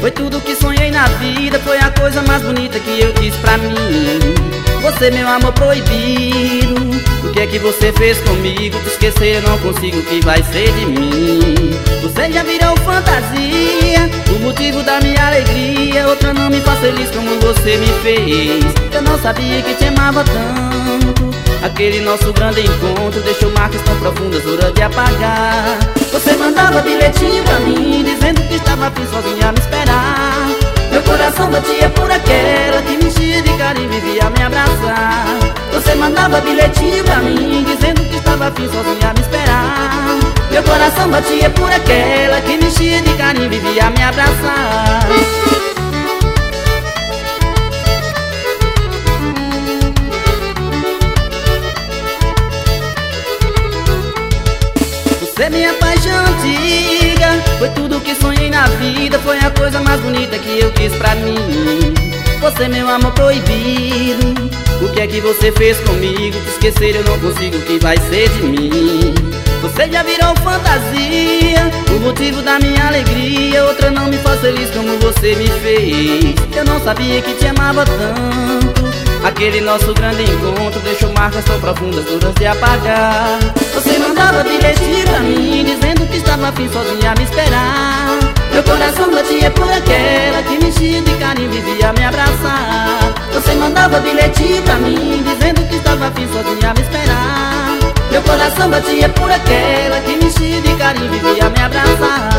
Foi tudo que sonhei na vida, foi a coisa mais bonita que eu quis pra mim. Você, meu amor proibido, o que é que você fez comigo? Te esquecer eu não consigo, o que vai ser de mim? Você já virou fantasia, o motivo da minha alegria. Outra não me faz feliz como você me fez. Eu não sabia que te amava tanto. Aquele nosso grande encontro deixou marcas tão profundas, dura de apagar. Você mandava bilhetinho pra mim, dizendo que estava afim sozinha a me esperar. Meu coração batia por aquela que me enchia de carinho e vivia a me abraçar. Você mandava bilhetinho pra mim, dizendo que estava afim sozinha a me esperar. Meu coração batia por aquela que me enchia de carinho e vivia a me abraçar. Você é minha paixão antiga, foi tudo que sonhei na vida, foi a coisa mais bonita que eu quis pra mim. Você, meu amor proibido, o que é que você fez comigo? Te esquecer eu não consigo, o que vai ser de mim? Você já virou fantasia, o motivo da minha alegria. Outra não me faz feliz como você me fez. Eu não sabia que te amava tanto. Aquele nosso grande encontro deixou marcas tão profundas, duras de apagar. Você mandava bilhetinho pra mim, dizendo que estava afim sozinha a me esperar. Meu coração batia por aquela que me enchia de carinho e vivia a me abraçar. Você mandava bilhetinho pra mim, dizendo que estava afim sozinha a me esperar. Meu coração batia por aquela que me enchia de carinho e vivia a me abraçar.